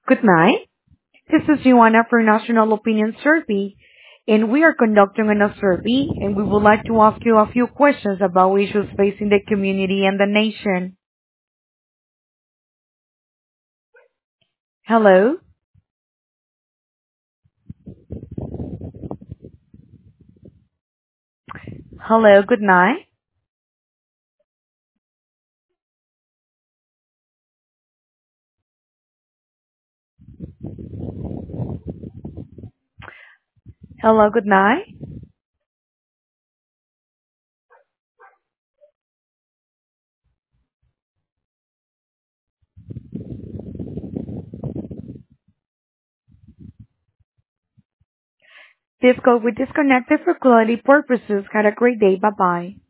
Good night. This is Joanna for National Opinion Survey, and we are conducting a survey, and we would like to ask you a few questions about issues facing the community and the nation. Hello? Hello, good night. Hello, good night. This call we disconnected for quality purposes. Had a great day. Bye bye.